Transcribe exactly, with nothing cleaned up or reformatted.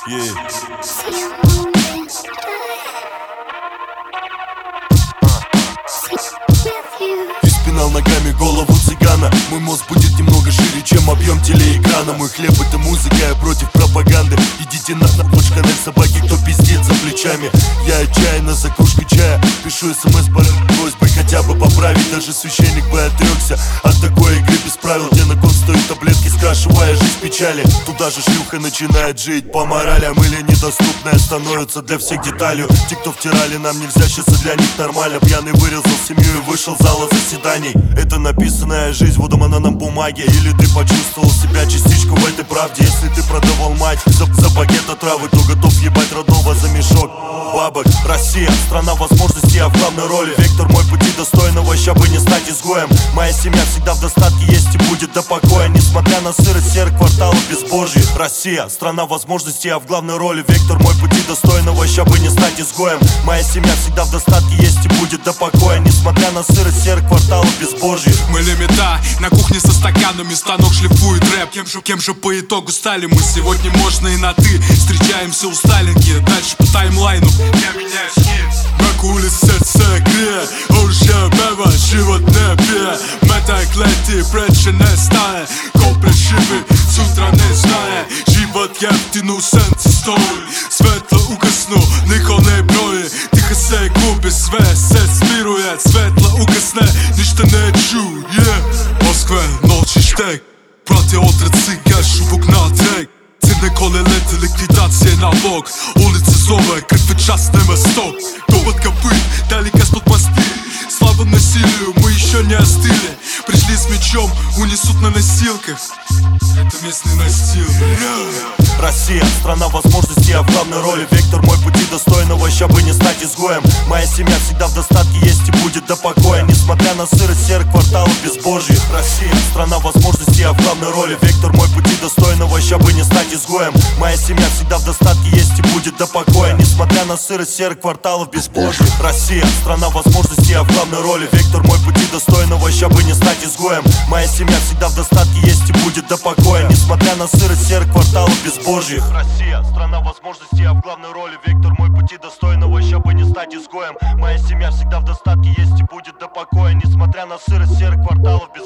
Yeah. Испинал ногами голову цыгана. Мой мозг будет немного шире, чем объем телеэкрана. Мой хлеб — это музыка, я против пропаганды. Идите на ночь, канал собаки, кто пиздит за плечами. Я отчаянно за кружкой чая пишу смс просьбой хотя бы поправить. Даже священник бы отрекся от такой игры без правил, где на кон стоят таблетки, скрашивая жизнь печали. Туда же шлюха начинает жить по моралям, или недоступная становится для всех деталью. Те, кто втирали, нам нельзя, сейчас и для них нормально. Пьяный вырезал семью и вышел в зала заседаний. Это написанная жизнь, выдумана нам бумаге. Или ты почувствовал себя частичку в этой правде? Если ты продавал мать за, за пакет отравы, то готов ебать родного за мешок бабок. Россия, страна возможностей, а в главной роли вектор мой пути достойного, ща бы не стать изгоем. Моя семья всегда в достатке есть и будет до покоя, несмотря на сырость серых кварталов безбожьих. Россия, страна возможностей, а в главной роли вектор мой пути достойного, ща бы не стать изгоем. Моя семья всегда в достатке есть и будет до покоя, несмотря на сырость серых кварталов безбожьих. Мы лимита на кухне со стаканами, станок шлифует рэп. Кем же, кем же по итогу стали мы? Сегодня можно и на ты. Встречаемся у Сталинки, дальше по таймлайну я меняю скид. На улице серце гріє, уже бева, живот не б'є. Мета клеті, прече не стане. Копре шиби, сутра не знає. Живот я втяну сенс історії. Светло угасну, ніхто не броє. Тихо се губи, све се спірує. Светло угасне, ніщо не чує. Москве, ночі штек. Браття отриці, кешу вогна трек. Це не коли лети, ліквідація на бок. Улица зове, крик час не мосток. Довод копыт, дали газ под мосты. Слава насилию, мы еще не остыли. Пришли с мечом, унесут на носилках. Это местный настил. Россия, страна возможностей, а в главной роли вектор мой пути достойного, ща бы не стать изгоем. Моя семья всегда в достатке есть и будет до покоя, несмотря на сырость серых кварталов безбожьих. Россия, страна возможностей, а в главной роли вектор мой пути достойного, ща бы не стать изгоем. Моя семья всегда в достатке есть и будет до покоя, несмотря на сырость серых кварталов безбожьих. Россия, страна возможностей, а в главной роли вектор мой пути достойного, ща бы не стать изгоем. Моя семья всегда в достатке есть и будет до покоя, несмотря на сырость серых кварталов безбожьих. Россия, страна возможностей, а в главной роли вектор мой пути достойного, ща бы не стать изгоем. Моя семья всегда в достатке есть и будет до покоя, несмотря на сырость серых кварталов безбожьих.